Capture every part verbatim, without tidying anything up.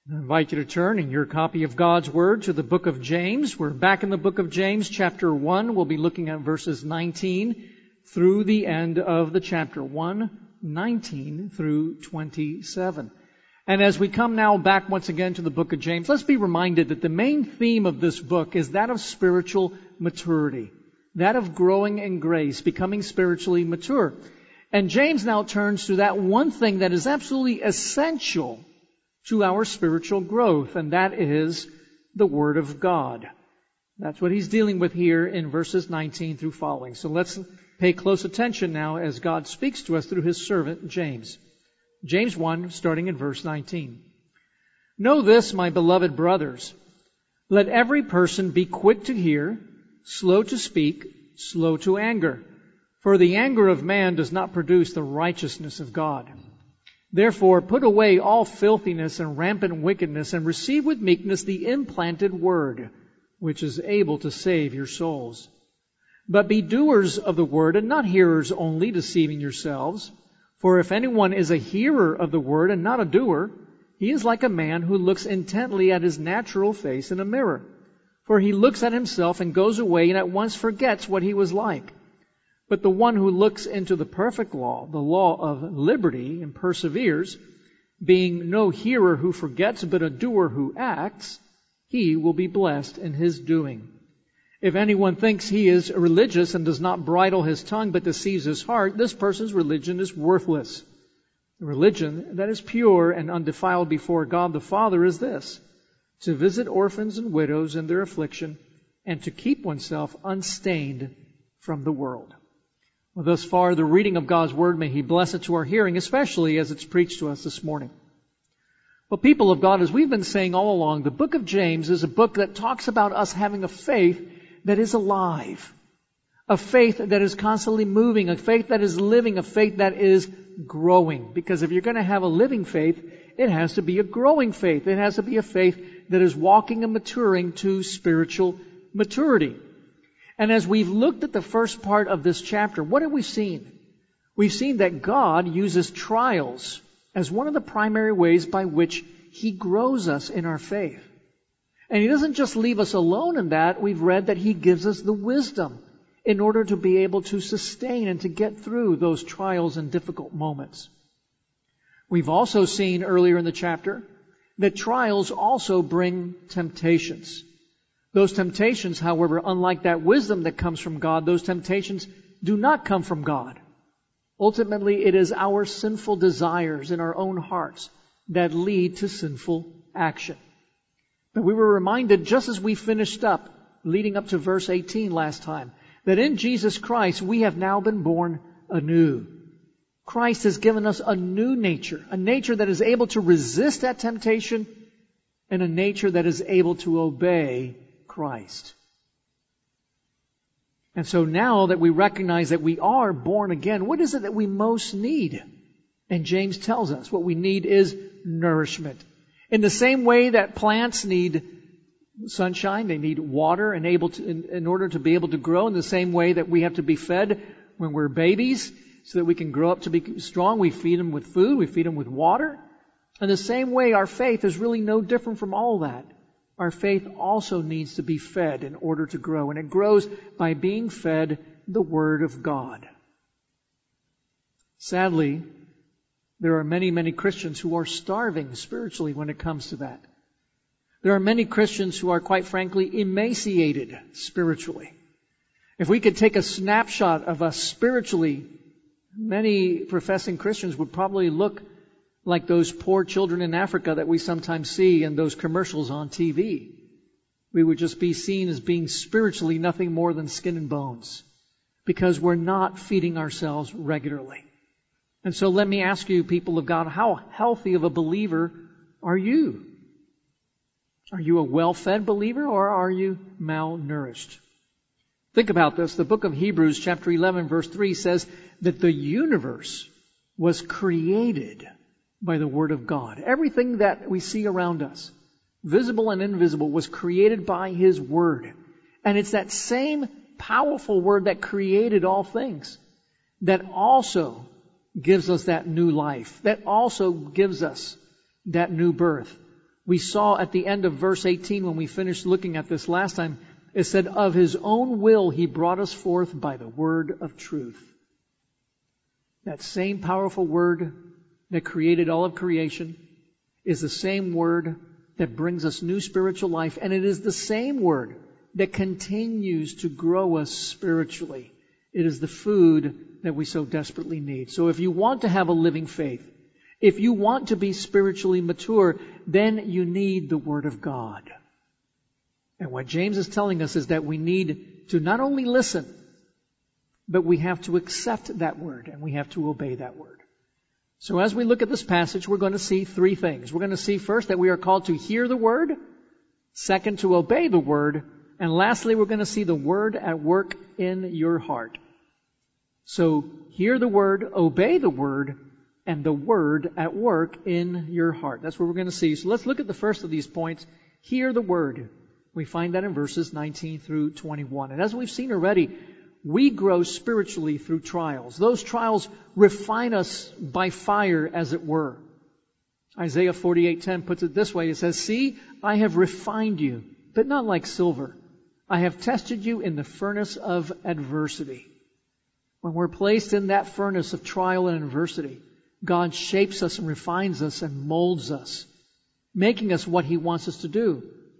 I invite you to turn in your copy of God's Word to the book of James. We're back in the book of James, chapter one. We'll be looking at verses nineteen through the end of the chapter. one, nineteen through twenty-seven. And as we come now back once again to the book of James, let's be reminded that the main theme of this book is that of spiritual maturity, that of growing in grace, becoming spiritually mature. And James now turns to that one thing that is absolutely essential to our spiritual growth, and that is the Word of God. That's what he's dealing with here in verses nineteen through following. So let's pay close attention now as God speaks to us through his servant James. James one, starting in verse nineteen. Know this, my beloved brothers. Let every person be quick to hear, slow to speak, slow to anger. For the anger of man does not produce the righteousness of God. Therefore, put away all filthiness and rampant wickedness, and receive with meekness the implanted word, which is able to save your souls. But be doers of the word, and not hearers only, deceiving yourselves. For if anyone is a hearer of the word and not a doer, he is like a man who looks intently at his natural face in a mirror. For he looks at himself and goes away and at once forgets what he was like. But the one who looks into the perfect law, the law of liberty, and perseveres, being no hearer who forgets, but a doer who acts, he will be blessed in his doing. If anyone thinks he is religious and does not bridle his tongue but deceives his heart, this person's religion is worthless. The religion that is pure and undefiled before God the Father is this: to visit orphans and widows in their affliction, and to keep oneself unstained from the world. Well, thus far, the reading of God's Word, may He bless it to our hearing, especially as it's preached to us this morning. Well, people of God, as we've been saying all along, the book of James is a book that talks about us having a faith that is alive, a faith that is constantly moving, a faith that is living, a faith that is growing. Because if you're going to have a living faith, it has to be a growing faith. It has to be a faith that is walking and maturing to spiritual maturity. And as we've looked at the first part of this chapter, what have we seen? We've seen that God uses trials as one of the primary ways by which He grows us in our faith. And He doesn't just leave us alone in that. We've read that He gives us the wisdom in order to be able to sustain and to get through those trials and difficult moments. We've also seen earlier in the chapter that trials also bring temptations. Those temptations, however, unlike that wisdom that comes from God, those temptations do not come from God. Ultimately, it is our sinful desires in our own hearts that lead to sinful action. But we were reminded, just as we finished up, leading up to verse eighteen last time, that in Jesus Christ we have now been born anew. Christ has given us a new nature, a nature that is able to resist that temptation, and a nature that is able to obey Christ. And so now that we recognize that we are born again, what is it that we most need? And James tells us what we need is nourishment. In the same way that plants need sunshine, they need water and able to, in, in order to be able to grow, in the same way that we have to be fed when we're babies so that we can grow up to be strong, we feed them with food, we feed them with water. In the same way, our faith is really no different from all that. Our faith also needs to be fed in order to grow, and it grows by being fed the Word of God. Sadly, there are many, many Christians who are starving spiritually when it comes to that. There are many Christians who are, quite frankly, emaciated spiritually. If we could take a snapshot of us spiritually, many professing Christians would probably look like those poor children in Africa that we sometimes see in those commercials on T V. We would just be seen as being spiritually nothing more than skin and bones, because we're not feeding ourselves regularly. And so let me ask you, people of God, how healthy of a believer are you? Are you a well-fed believer, or are you malnourished? Think about this. The book of Hebrews, chapter eleven, verse three says that the universe was created by the Word of God. Everything that we see around us, visible and invisible, was created by His Word. And it's that same powerful Word that created all things that also gives us that new life, that also gives us that new birth. We saw at the end of verse eighteen, when we finished looking at this last time, it said, of His own will He brought us forth by the word of truth. That same powerful word that created all of creation is the same word that brings us new spiritual life, and it is the same word that continues to grow us spiritually. It is the food that we so desperately need. So if you want to have a living faith, if you want to be spiritually mature, then you need the Word of God. And what James is telling us is that we need to not only listen, but we have to accept that Word and we have to obey that Word. So as we look at this passage, we're going to see three things. We're going to see first that we are called to hear the Word, second, to obey the Word, and lastly, we're going to see the Word at work in your heart. So hear the Word, obey the Word, and the Word at work in your heart. That's what we're going to see. So let's look at the first of these points. Hear the Word. We find that in verses nineteen through twenty-one. And as we've seen already, we grow spiritually through trials. Those trials refine us by fire, as it were. Isaiah forty-eight ten puts it this way. It says, "See, I have refined you, but not like silver. I have tested you in the furnace of adversity." When we're placed in that furnace of trial and adversity, God shapes us and refines us and molds us, making us what He wants us to do.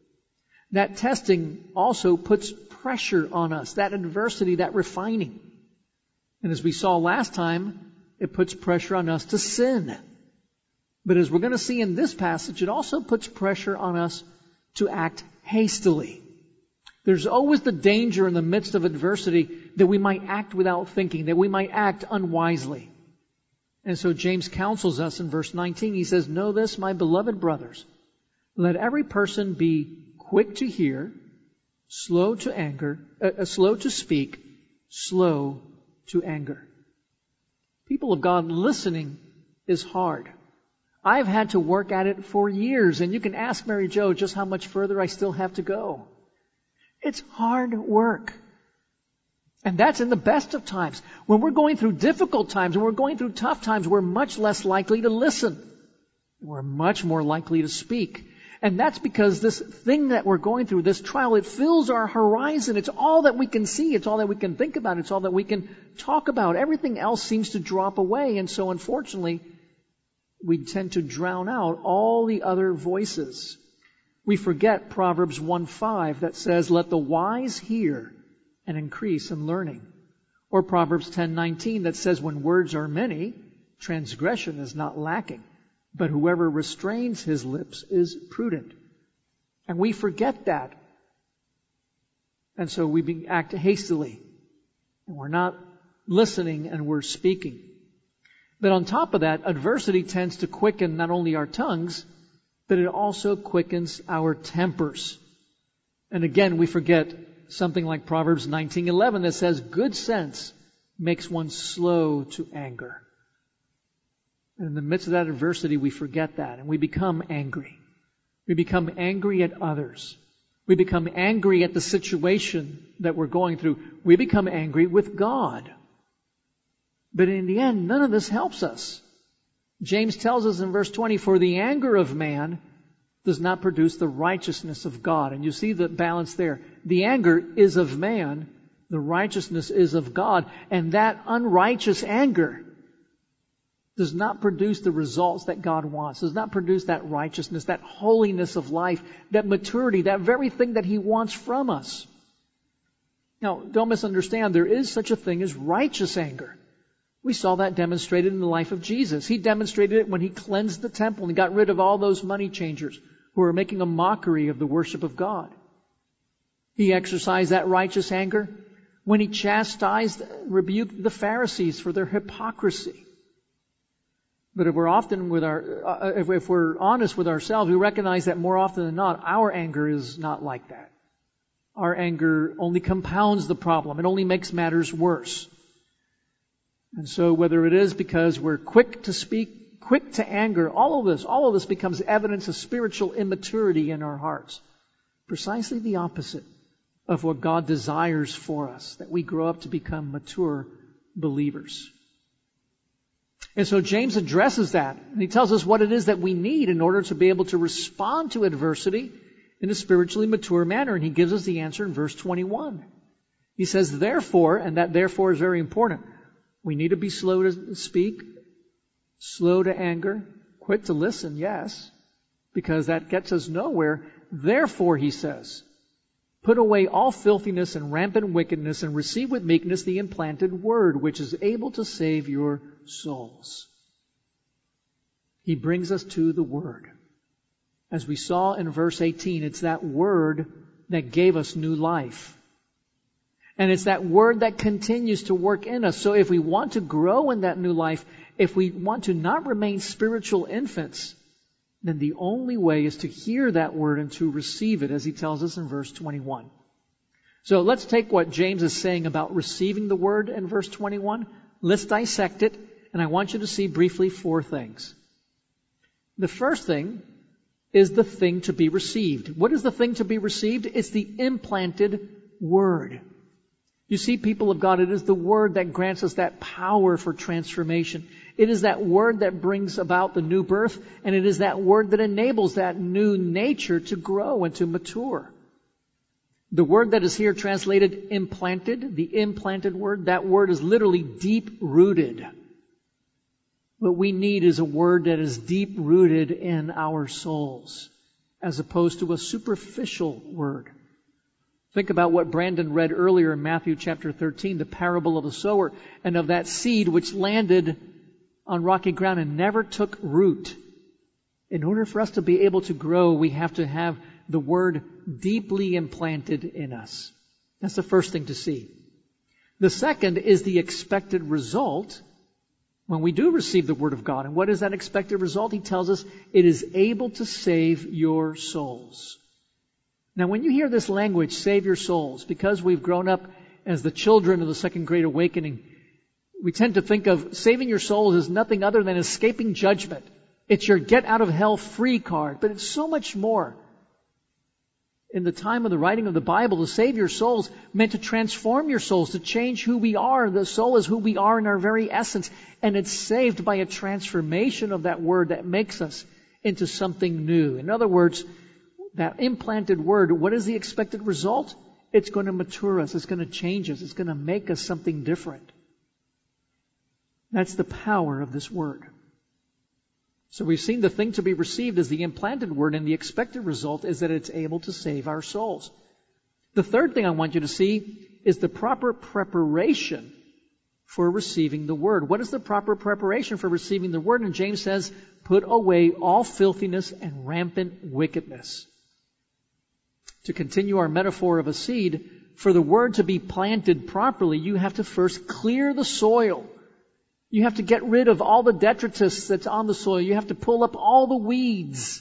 That testing also puts pressure on us, that adversity, that refining. And as we saw last time, it puts pressure on us to sin. But as we're going to see in this passage, it also puts pressure on us to act hastily. There's always the danger in the midst of adversity that we might act without thinking, that we might act unwisely. And so James counsels us in verse nineteen. He says, "Know this, my beloved brothers, let every person be quick to hear, slow to anger, uh, slow to speak, slow to anger." People of God, listening is hard. I've had to work at it for years, and you can ask Mary Jo just how much further I still have to go. It's hard work. And that's in the best of times. When we're going through difficult times, when we're going through tough times, we're much less likely to listen. We're much more likely to speak. And that's because this thing that we're going through, this trial, it fills our horizon. It's all that we can see. It's all that we can think about. It's all that we can talk about. Everything else seems to drop away. And so unfortunately, we tend to drown out all the other voices. We forget Proverbs one five that says, "Let the wise hear and increase in learning." Or Proverbs ten nineteen that says, "When words are many, transgression is not lacking. But whoever restrains his lips is prudent." And we forget that. And so we act hastily. And we're not listening and we're speaking. But on top of that, adversity tends to quicken not only our tongues, but it also quickens our tempers. And again, we forget something like Proverbs nineteen eleven that says, "Good sense makes one slow to anger." And in the midst of that adversity, we forget that and we become angry. We become angry at others. We become angry at the situation that we're going through. We become angry with God. But in the end, none of this helps us. James tells us in verse twenty, "For the anger of man does not produce the righteousness of God." And you see the balance there. The anger is of man. The righteousness is of God. And that unrighteous anger does not produce the results that God wants, does not produce that righteousness, that holiness of life, that maturity, that very thing that He wants from us. Now, don't misunderstand, there is such a thing as righteous anger. We saw that demonstrated in the life of Jesus. He demonstrated it when He cleansed the temple and got rid of all those money changers who were making a mockery of the worship of God. He exercised that righteous anger when He chastised, rebuked the Pharisees for their hypocrisy. But if we're often with our, uh, if, if we're honest with ourselves, we recognize that more often than not, our anger is not like that. Our anger only compounds the problem. It only makes matters worse. And so whether it is because we're quick to speak, quick to anger, all of this, all of this becomes evidence of spiritual immaturity in our hearts. Precisely the opposite of what God desires for us, that we grow up to become mature believers. And so James addresses that. And he tells us what it is that we need in order to be able to respond to adversity in a spiritually mature manner. And he gives us the answer in verse twenty-one. He says, therefore, and that therefore is very important, we need to be slow to speak, slow to anger, quick to listen, yes, because that gets us nowhere. Therefore, he says, put away all filthiness and rampant wickedness and receive with meekness the implanted word, which is able to save your souls. He brings us to the word. As we saw in verse eighteen, it's that word that gave us new life. And it's that word that continues to work in us. So if we want to grow in that new life, if we want to not remain spiritual infants, then the only way is to hear that word and to receive it, as he tells us in verse twenty-one. So let's take what James is saying about receiving the word in verse twenty-one. Let's dissect it, and I want you to see briefly four things. The first thing is the thing to be received. What is the thing to be received? It's the implanted word. You see, people of God, it is the word that grants us that power for transformation. It is that word that brings about the new birth, and it is that word that enables that new nature to grow and to mature. The word that is here translated implanted, the implanted word, that word is literally deep-rooted. What we need is a word that is deep-rooted in our souls, as opposed to a superficial word. Think about what Brandon read earlier in Matthew chapter thirteen, the parable of the sower, and of that seed which landed on rocky ground and never took root. In order for us to be able to grow, we have to have the word deeply implanted in us. That's the first thing to see. The second is the expected result when we do receive the word of God. And what is that expected result? He tells us it is able to save your souls. Now, when you hear this language, save your souls, because we've grown up as the children of the Second Great Awakening, we tend to think of saving your souls as nothing other than escaping judgment. It's your get out of hell free card, but it's so much more. In the time of the writing of the Bible, to save your souls meant to transform your souls, to change who we are. The soul is who we are in our very essence, and it's saved by a transformation of that word that makes us into something new. In other words, that implanted word, what is the expected result? It's going to mature us. It's going to change us. It's going to make us something different. That's the power of this word. So we've seen the thing to be received as the implanted word, and the expected result is that it's able to save our souls. The third thing I want you to see is the proper preparation for receiving the word. What is the proper preparation for receiving the word? And James says, put away all filthiness and rampant wickedness. To continue our metaphor of a seed, for the word to be planted properly, you have to first clear the soil. You have to get rid of all the detritus that's on the soil. You have to pull up all the weeds.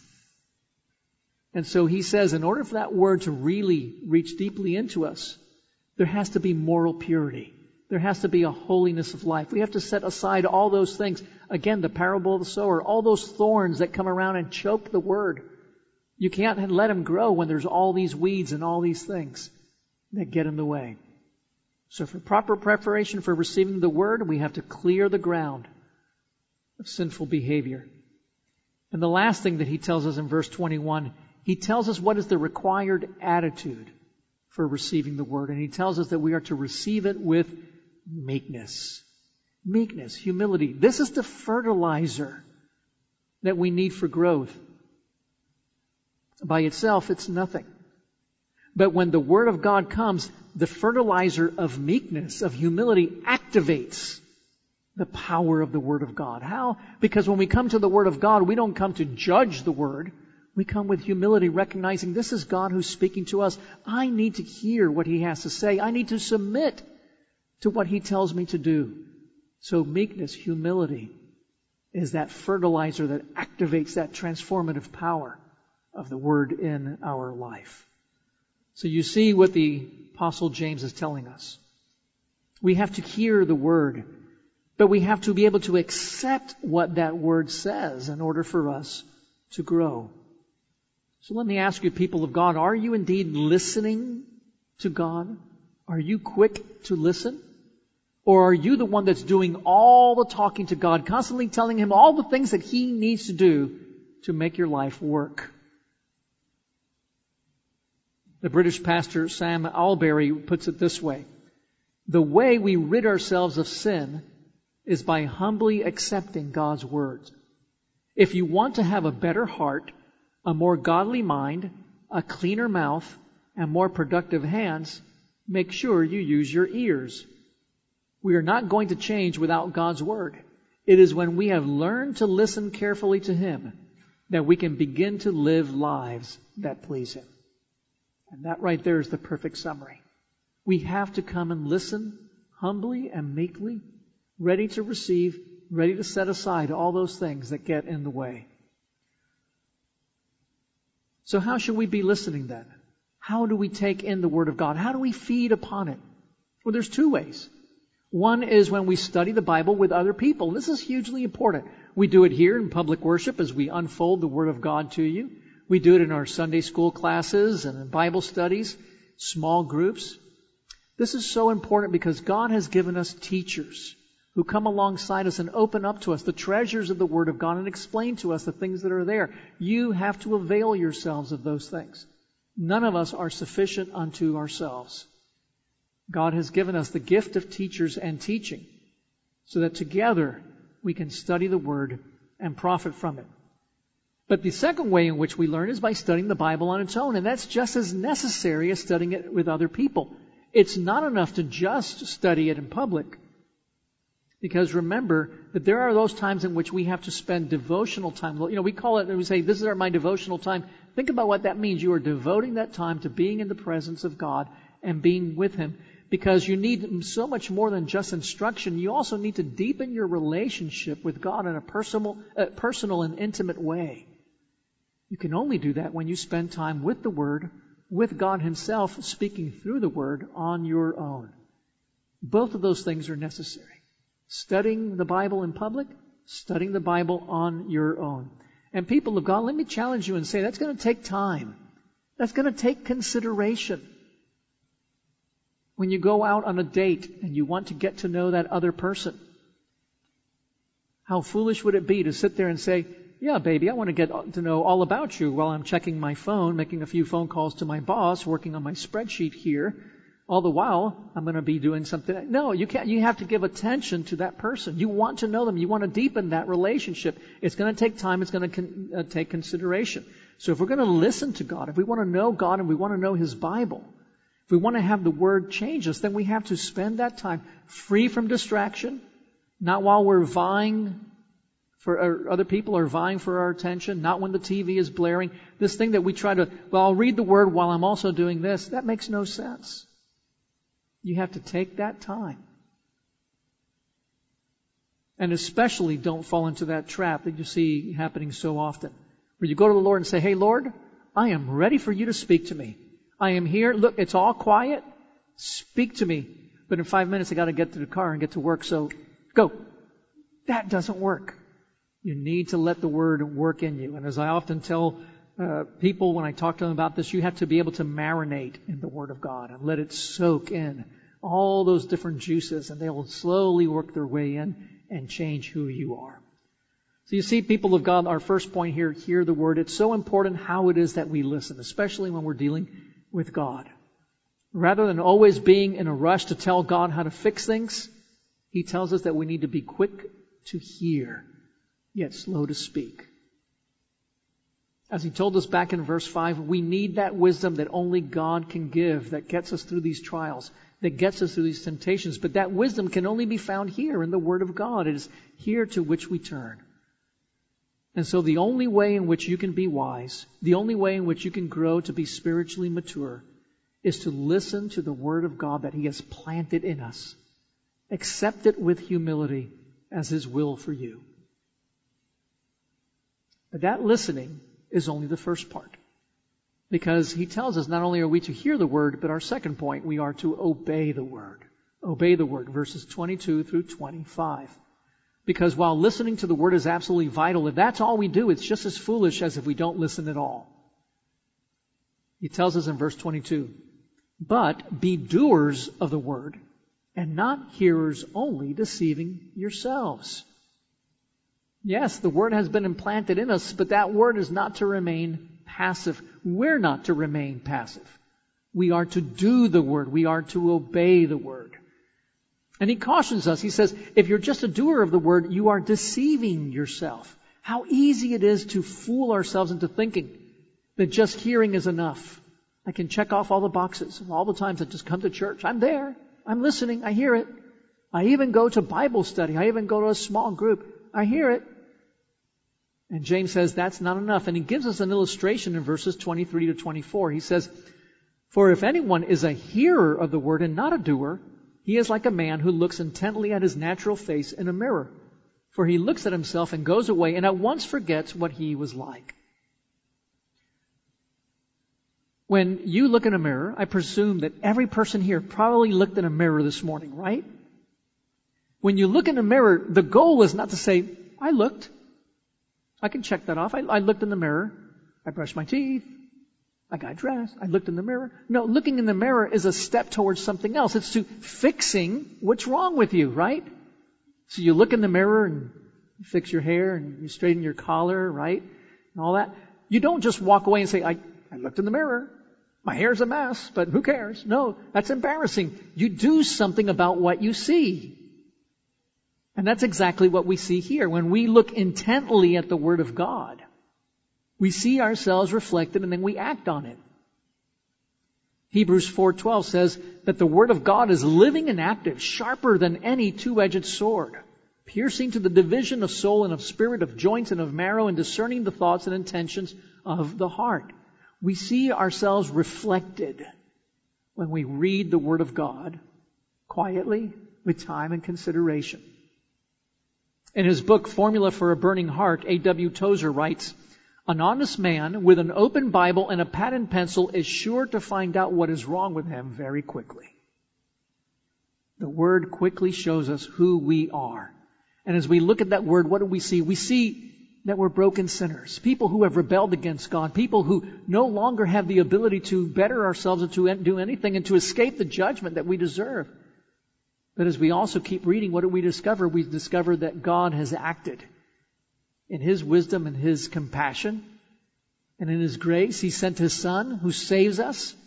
And so he says, in order for that word to really reach deeply into us, there has to be moral purity. There has to be a holiness of life. We have to set aside all those things. Again, the parable of the sower, all those thorns that come around and choke the word. You can't let them grow when there's all these weeds and all these things that get in the way. So for proper preparation for receiving the word, we have to clear the ground of sinful behavior. And the last thing that he tells us in verse twenty-one, he tells us what is the required attitude for receiving the word. And he tells us that we are to receive it with meekness. Meekness, humility. This is the fertilizer that we need for growth. By itself, it's nothing. But when the Word of God comes, the fertilizer of meekness, of humility, activates the power of the Word of God. How? Because when we come to the Word of God, we don't come to judge the Word. We come with humility, recognizing this is God who's speaking to us. I need to hear what He has to say. I need to submit to what He tells me to do. So meekness, humility, is that fertilizer that activates that transformative power of the Word in our life. So you see what the Apostle James is telling us. We have to hear the Word, but we have to be able to accept what that Word says in order for us to grow. So let me ask you, people of God, are you indeed listening to God? Are you quick to listen? Or are you the one that's doing all the talking to God, constantly telling Him all the things that He needs to do to make your life work? The British pastor Sam Alberry puts it this way: the way we rid ourselves of sin is by humbly accepting God's Word. If you want to have a better heart, a more godly mind, a cleaner mouth, and more productive hands, make sure you use your ears. We are not going to change without God's Word. It is when we have learned to listen carefully to Him that we can begin to live lives that please Him. And that right there is the perfect summary. We have to come and listen humbly and meekly, ready to receive, ready to set aside all those things that get in the way. So how should we be listening then? How do we take in the Word of God? How do we feed upon it? Well, there's two ways. One is when we study the Bible with other people. This is hugely important. We do it here in public worship as we unfold the Word of God to you. We do it in our Sunday school classes and in Bible studies, small groups. This is so important because God has given us teachers who come alongside us and open up to us the treasures of the Word of God and explain to us the things that are there. You have to avail yourselves of those things. None of us are sufficient unto ourselves. God has given us the gift of teachers and teaching so that together we can study the Word and profit from it. But the second way in which we learn is by studying the Bible on its own, and that's just as necessary as studying it with other people. It's not enough to just study it in public. Because remember that there are those times in which we have to spend devotional time. You know, we call it, and we say, this is my devotional time. Think about what that means. You are devoting that time to being in the presence of God and being with Him. Because you need so much more than just instruction. You also need to deepen your relationship with God in a personal, uh, personal and intimate way. You can only do that when you spend time with the Word, with God Himself speaking through the Word on your own. Both of those things are necessary. Studying the Bible in public, studying the Bible on your own. And people of God, let me challenge you and say that's going to take time. That's going to take consideration. When you go out on a date and you want to get to know that other person, how foolish would it be to sit there and say, yeah, baby, I want to get to know all about you while I'm checking my phone, making a few phone calls to my boss, working on my spreadsheet here. All the while, I'm going to be doing something. No, you can't. You have to give attention to that person. You want to know them. You want to deepen that relationship. It's going to take time. It's going to con- uh, take consideration. So if we're going to listen to God, if we want to know God and we want to know His Bible, if we want to have the Word change us, then we have to spend that time free from distraction, not while we're vying for or other people are vying for our attention, not when the T V is blaring. This thing that we try to, well, I'll read the Word while I'm also doing this, that makes no sense. You have to take that time. And especially don't fall into that trap that you see happening so often, where you go to the Lord and say, hey, Lord, I am ready for you to speak to me. I am here. Look, it's all quiet. Speak to me. But in five minutes, I got to get to the car and get to work, so go. That doesn't work. You need to let the Word work in you. And as I often tell uh, people when I talk to them about this, you have to be able to marinate in the Word of God and let it soak in all those different juices, and they will slowly work their way in and change who you are. So you see, people of God, our first point here, hear the Word. It's so important how it is that we listen, especially when we're dealing with God. Rather than always being in a rush to tell God how to fix things, He tells us that we need to be quick to hear, yet slow to speak. As He told us back in verse five, we need that wisdom that only God can give, that gets us through these trials, that gets us through these temptations. But that wisdom can only be found here in the Word of God. It is here to which we turn. And so the only way in which you can be wise, the only way in which you can grow to be spiritually mature, is to listen to the Word of God that He has planted in us. Accept it with humility as His will for you. But that listening is only the first part. Because He tells us not only are we to hear the Word, but our second point, we are to obey the Word. Obey the Word, verses twenty-two through twenty-five. Because while listening to the Word is absolutely vital, if that's all we do, it's just as foolish as if we don't listen at all. He tells us in verse twenty-two, but be doers of the Word and not hearers only, deceiving yourselves. Yes, the Word has been implanted in us, but that Word is not to remain passive. We're not to remain passive. We are to do the Word. We are to obey the Word. And He cautions us. He says, if you're just a doer of the Word, you are deceiving yourself. How easy it is to fool ourselves into thinking that just hearing is enough. I can check off all the boxes of all the times I just come to church. I'm there. I'm listening. I hear it. I even go to Bible study. I even go to a small group. I hear it. And James says that's not enough. And he gives us an illustration in verses twenty-three to twenty-four. He says, for if anyone is a hearer of the word and not a doer, he is like a man who looks intently at his natural face in a mirror. For he looks at himself and goes away and at once forgets what he was like. When you look in a mirror, I presume that every person here probably looked in a mirror this morning, right? When you look in a mirror, the goal is not to say, I looked. I can check that off. I, I looked in the mirror. I brushed my teeth. I got dressed. I looked in the mirror. No, looking in the mirror is a step towards something else. It's to fixing what's wrong with you, right? So you look in the mirror and you fix your hair and you straighten your collar, right? And all that. You don't just walk away and say, I, I looked in the mirror. My hair's a mess, but who cares? No, that's embarrassing. You do something about what you see. And that's exactly what we see here. When we look intently at the Word of God, we see ourselves reflected and then we act on it. Hebrews four twelve says that the Word of God is living and active, sharper than any two-edged sword, piercing to the division of soul and of spirit, of joints and of marrow, and discerning the thoughts and intentions of the heart. We see ourselves reflected when we read the Word of God quietly, with time and consideration. In his book, Formula for a Burning Heart, A W Tozer writes, an honest man with an open Bible and a pad and pencil is sure to find out what is wrong with him very quickly. The Word quickly shows us who we are. And as we look at that Word, what do we see? We see that we're broken sinners, people who have rebelled against God, people who no longer have the ability to better ourselves and to do anything and to escape the judgment that we deserve. But as we also keep reading, what do we discover? We discover that God has acted in His wisdom and His compassion and in His grace. He sent His Son who saves us.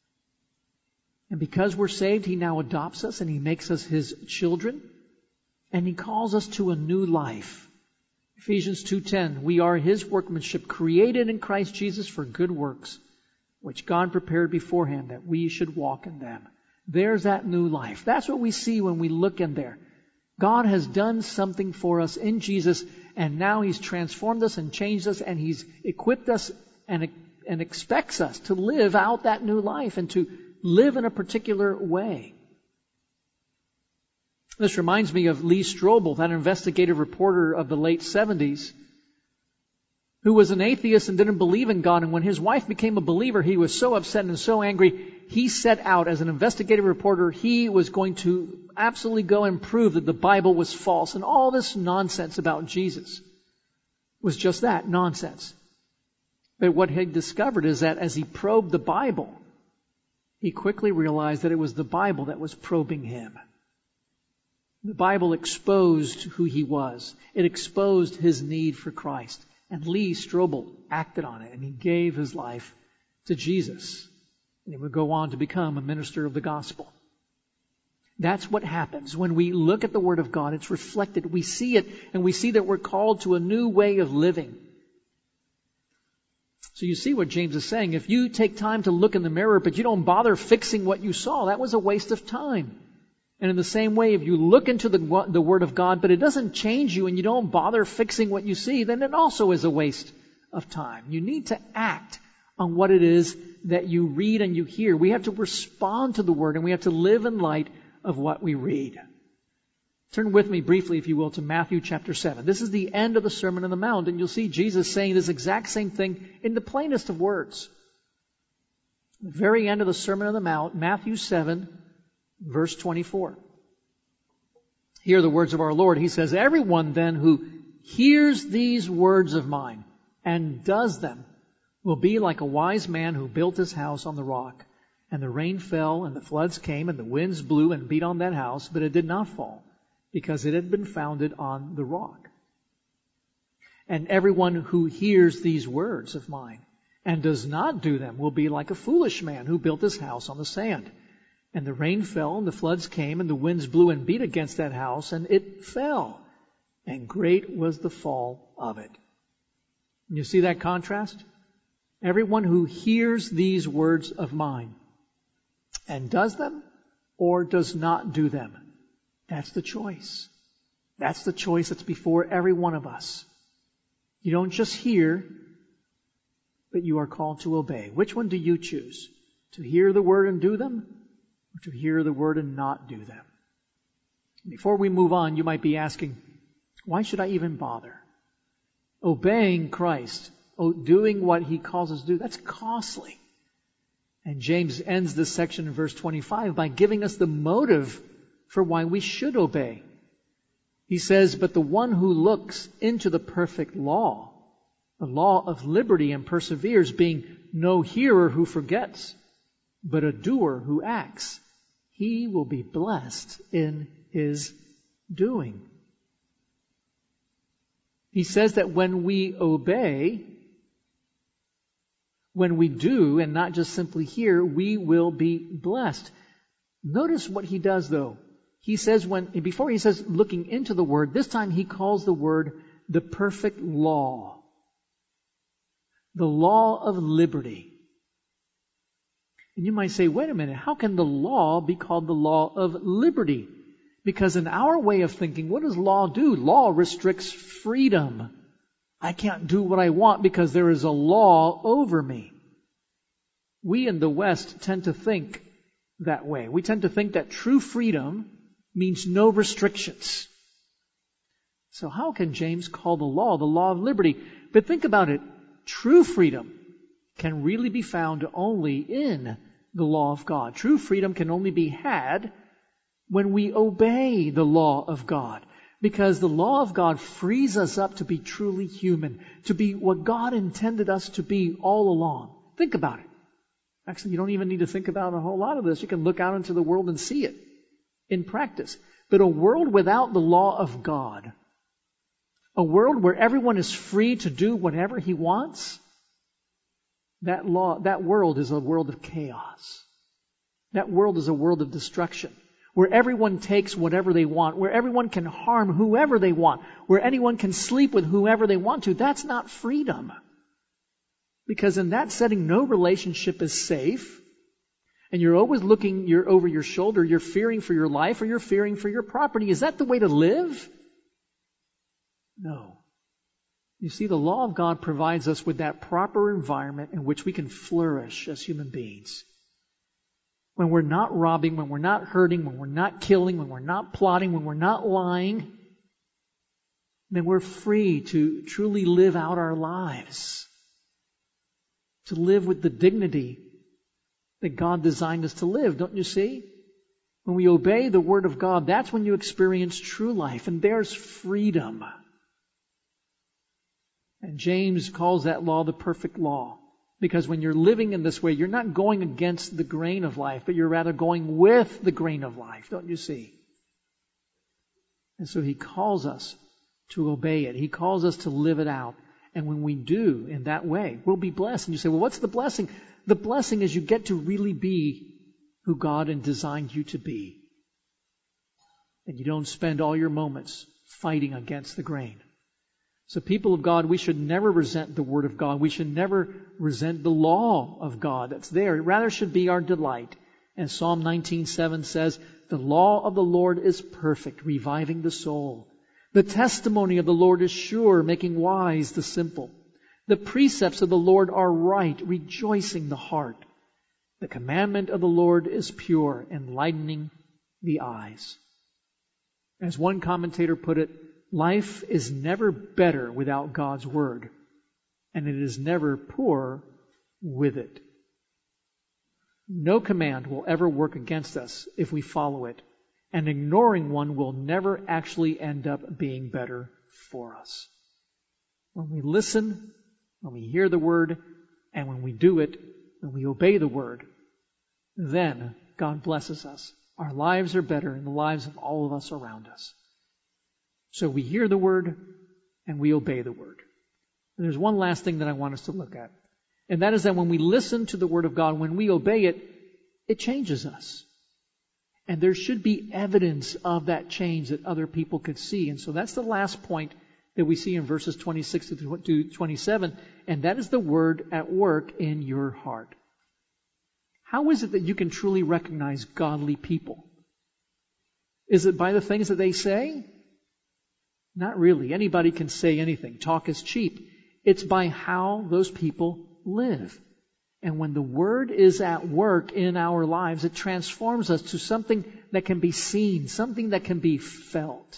And because we're saved, He now adopts us and He makes us His children. And He calls us to a new life. Ephesians two ten, we are His workmanship, created in Christ Jesus for good works, which God prepared beforehand that we should walk in them. There's that new life. That's what we see when we look in there. God has done something for us in Jesus, and now He's transformed us and changed us, and He's equipped us and, and expects us to live out that new life and to live in a particular way. This reminds me of Lee Strobel, that investigative reporter of the late seventies, who was an atheist and didn't believe in God. And when his wife became a believer, he was so upset and so angry, he set out as an investigative reporter. He was going to absolutely go and prove that the Bible was false. And all this nonsense about Jesus was just that, nonsense. But what he discovered is that as he probed the Bible, he quickly realized that it was the Bible that was probing him. The Bible exposed who he was. It exposed his need for Christ. And Lee Strobel acted on it, and he gave his life to Jesus. And he would go on to become a minister of the gospel. That's what happens when we look at the Word of God. It's reflected. We see it, and we see that we're called to a new way of living. So you see what James is saying. If you take time to look in the mirror, but you don't bother fixing what you saw, that was a waste of time. And in the same way, if you look into the, the Word of God, but it doesn't change you and you don't bother fixing what you see, then it also is a waste of time. You need to act on what it is that you read and you hear. We have to respond to the Word, and we have to live in light of what we read. Turn with me briefly, if you will, to Matthew chapter seven. This is the end of the Sermon on the Mount, and you'll see Jesus saying this exact same thing in the plainest of words. The very end of the Sermon on the Mount, Matthew seven, verse twenty-four. Hear the words of our Lord. He says, everyone then who hears these words of mine and does them will be like a wise man who built his house on the rock. And the rain fell, and the floods came, and the winds blew and beat on that house, but it did not fall, because it had been founded on the rock. And everyone who hears these words of mine and does not do them will be like a foolish man who built his house on the sand. And the rain fell, and the floods came, and the winds blew and beat against that house, and it fell. And great was the fall of it. You see that contrast? Everyone who hears these words of mine and does them or does not do them, that's the choice. That's the choice that's before every one of us. You don't just hear, but you are called to obey. Which one do you choose? To hear the word and do them, or to hear the word and not do them? Before we move on, you might be asking, why should I even bother? Obeying Christ, doing what He calls us to do, that's costly. And James ends this section in verse twenty-five by giving us the motive for why we should obey. He says, but the one who looks into the perfect law, the law of liberty, and perseveres, being no hearer who forgets, but a doer who acts, he will be blessed in his doing. He says that when we obey, when we do, and not just simply hear, we will be blessed. Notice what he does, though. He says when, before he says looking into the word, this time he calls the word the perfect law. The law of liberty. And you might say, wait a minute, how can the law be called the law of liberty? Because in our way of thinking, what does law do? Law restricts freedom. I can't do what I want because there is a law over me. We in the West tend to think that way. We tend to think that true freedom means no restrictions. So how can James call the law the law of liberty? But think about it. True freedom can really be found only in the law of God. True freedom can only be had when we obey the law of God. Because the law of God frees us up to be truly human, to be what God intended us to be all along. Think about it. Actually, you don't even need to think about a whole lot of this. You can look out into the world and see it in practice. But a world without the law of God, a world where everyone is free to do whatever he wants, that law, that world is a world of chaos. That world is a world of destruction, where everyone takes whatever they want, where everyone can harm whoever they want, where anyone can sleep with whoever they want to. That's not freedom. Because in that setting, no relationship is safe. And you're always looking you're over your shoulder. You're fearing for your life or you're fearing for your property. Is that the way to live? No. You see, the law of God provides us with that proper environment in which we can flourish as human beings. When we're not robbing, when we're not hurting, when we're not killing, when we're not plotting, when we're not lying, then we're free to truly live out our lives. To live with the dignity that God designed us to live, don't you see? When we obey the Word of God, that's when you experience true life, and there's freedom. And James calls that law the perfect law. Because when you're living in this way, you're not going against the grain of life, but you're rather going with the grain of life, don't you see? And so he calls us to obey it. He calls us to live it out. And when we do in that way, we'll be blessed. And you say, well, what's the blessing? The blessing is you get to really be who God had designed you to be. And you don't spend all your moments fighting against the grain. So people of God, we should never resent the Word of God. We should never resent the law of God that's there. It rather should be our delight. And Psalm nineteen seven says, the law of the Lord is perfect, reviving the soul. The testimony of the Lord is sure, making wise the simple. The precepts of the Lord are right, rejoicing the heart. The commandment of the Lord is pure, enlightening the eyes. As one commentator put it, life is never better without God's Word, and it is never poorer with it. No command will ever work against us if we follow it, and ignoring one will never actually end up being better for us. When we listen, when we hear the Word, and when we do it, when we obey the Word, then God blesses us. Our lives are better in the lives of all of us around us. So we hear the Word and we obey the Word. And there's one last thing that I want us to look at. And that is that when we listen to the Word of God, when we obey it, it changes us. And there should be evidence of that change that other people could see. And so that's the last point that we see in verses twenty-six to twenty-seven. And that is the Word at work in your heart. How is it that you can truly recognize godly people? Is it by the things that they say? Not really. Anybody can say anything. Talk is cheap. It's by how those people live. And when the Word is at work in our lives, it transforms us to something that can be seen, something that can be felt.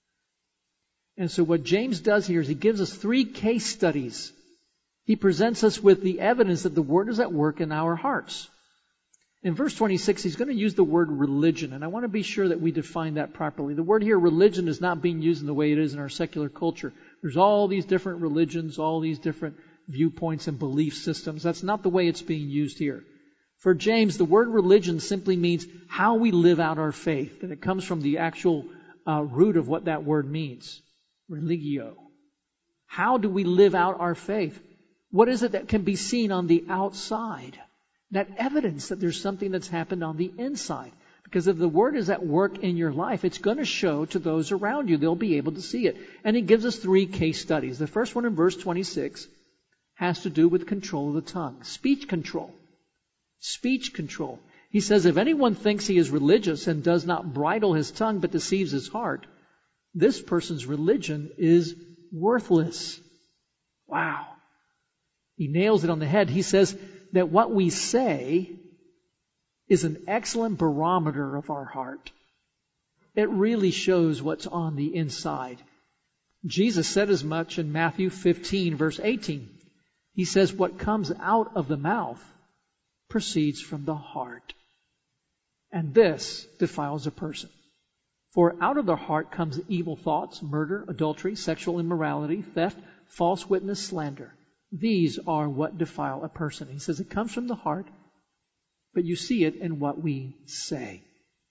And so what James does here is he gives us three case studies. He presents us with the evidence that the Word is at work in our hearts. In verse twenty-six, he's going to use the word religion, and I want to be sure that we define that properly. The word here, religion, is not being used in the way it is in our secular culture. There's all these different religions, all these different viewpoints and belief systems. That's not the way it's being used here. For James, the word religion simply means how we live out our faith, and it comes from the actual uh, root of what that word means, religio. How do we live out our faith? What is it that can be seen on the outside? That evidence that there's something that's happened on the inside. Because if the Word is at work in your life, it's going to show to those around you. They'll be able to see it. And he gives us three case studies. The first one in verse twenty-six has to do with control of the tongue. Speech control. Speech control. He says, if anyone thinks he is religious and does not bridle his tongue but deceives his heart, this person's religion is worthless. Wow. He nails it on the head. He says that what we say is an excellent barometer of our heart. It really shows what's on the inside. Jesus said as much in Matthew fifteen, verse eighteen. He says, what comes out of the mouth proceeds from the heart. And this defiles a person. For out of the heart comes evil thoughts, murder, adultery, sexual immorality, theft, false witness, slander. These are what defile a person. He says it comes from the heart, but you see it in what we say.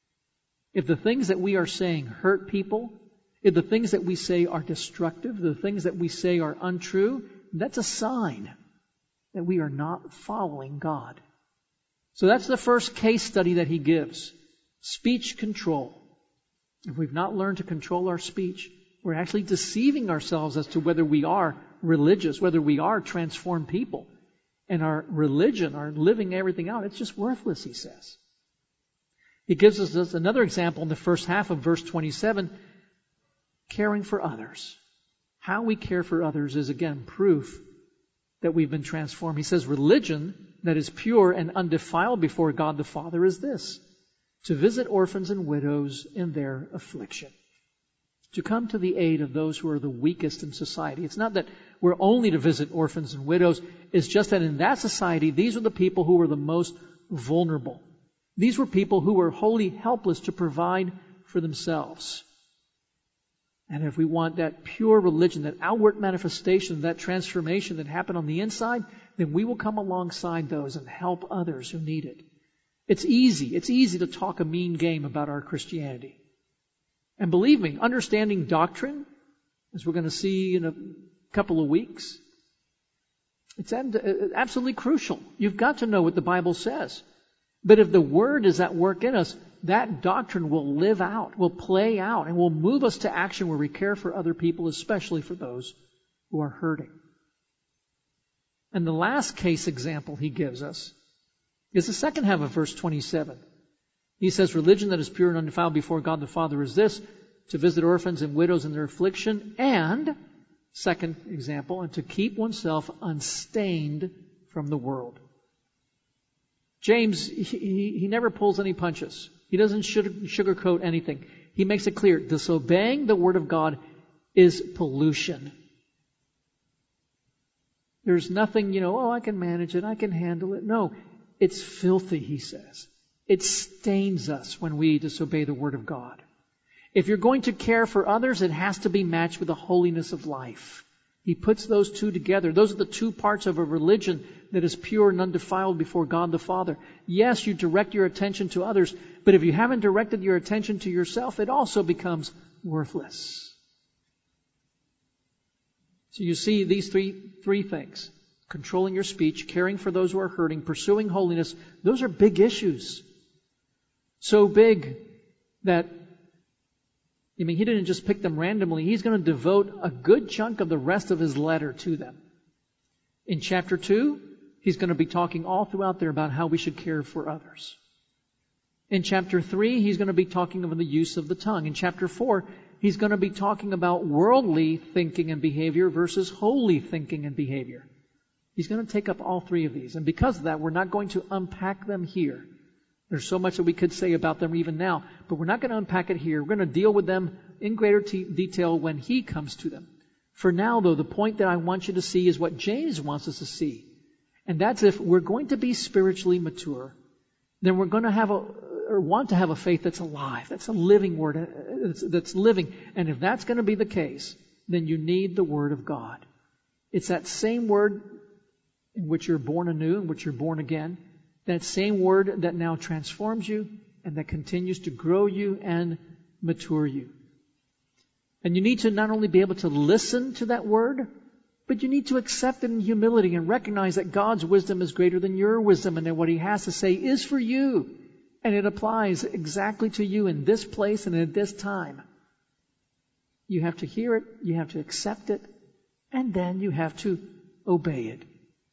If the things that we are saying hurt people, if the things that we say are destructive, the things that we say are untrue, that's a sign that we are not following God. So that's the first case study that he gives. Speech control. If we've not learned to control our speech, we're actually deceiving ourselves as to whether we are religious, whether we are transformed people. And our religion, our living everything out, it's just worthless, he says. He gives us another example in the first half of verse twenty-seven, caring for others. How we care for others is, again, proof that we've been transformed. He says religion that is pure and undefiled before God the Father is this, to visit orphans and widows in their affliction. To come to the aid of those who are the weakest in society. It's not that we're only to visit orphans and widows. It's just that in that society, these are the people who were the most vulnerable. These were people who were wholly helpless to provide for themselves. And if we want that pure religion, that outward manifestation, that transformation that happened on the inside, then we will come alongside those and help others who need it. It's easy. It's easy to talk a mean game about our Christianity. And believe me, understanding doctrine, as we're going to see in a couple of weeks, it's absolutely crucial. You've got to know what the Bible says. But if the Word is at work in us, that doctrine will live out, will play out, and will move us to action where we care for other people, especially for those who are hurting. And the last case example he gives us is the second half of verse twenty-seven. He says, religion that is pure and undefiled before God the Father is this, to visit orphans and widows in their affliction, and, second example, and to keep oneself unstained from the world. James, he, he never pulls any punches. He doesn't sugarcoat anything. He makes it clear, disobeying the Word of God is pollution. There's nothing, you know, oh, I can manage it, I can handle it. No, it's filthy, he says. It stains us when we disobey the Word of God. If you're going to care for others, it has to be matched with the holiness of life. He puts those two together. Those are the two parts of a religion that is pure and undefiled before God the Father. Yes, you direct your attention to others, but if you haven't directed your attention to yourself, it also becomes worthless. So you see these three, three things. Controlling your speech, caring for those who are hurting, pursuing holiness. Those are big issues. So big that, I mean, he didn't just pick them randomly. He's going to devote a good chunk of the rest of his letter to them. In chapter two, he's going to be talking all throughout there about how we should care for others. In chapter three, he's going to be talking about the use of the tongue. In chapter four, he's going to be talking about worldly thinking and behavior versus holy thinking and behavior. He's going to take up all three of these. And because of that, we're not going to unpack them here. There's so much that we could say about them even now, but we're not going to unpack it here. We're going to deal with them in greater t- detail when he comes to them. For now, though, the point that I want you to see is what James wants us to see. And that's if we're going to be spiritually mature, then we're going to have a, or want to have a faith that's alive, that's a living word, that's, that's living. And if that's going to be the case, then you need the Word of God. It's that same Word in which you're born anew, in which you're born again. That same Word that now transforms you and that continues to grow you and mature you. And you need to not only be able to listen to that Word, but you need to accept it in humility and recognize that God's wisdom is greater than your wisdom and that what He has to say is for you. And it applies exactly to you in this place and at this time. You have to hear it, you have to accept it, and then you have to obey it.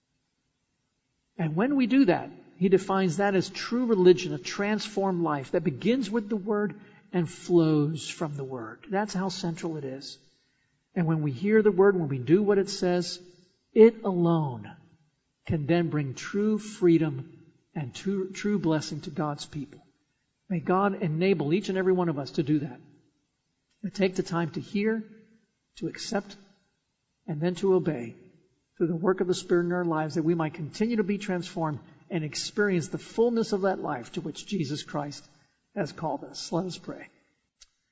And when we do that, he defines that as true religion, a transformed life that begins with the Word and flows from the Word. That's how central it is. And when we hear the Word, when we do what it says, it alone can then bring true freedom and true, true blessing to God's people. May God enable each and every one of us to do that. To take the time to hear, to accept, and then to obey through the work of the Spirit in our lives, that we might continue to be transformed and experience the fullness of that life to which Jesus Christ has called us. Let us pray.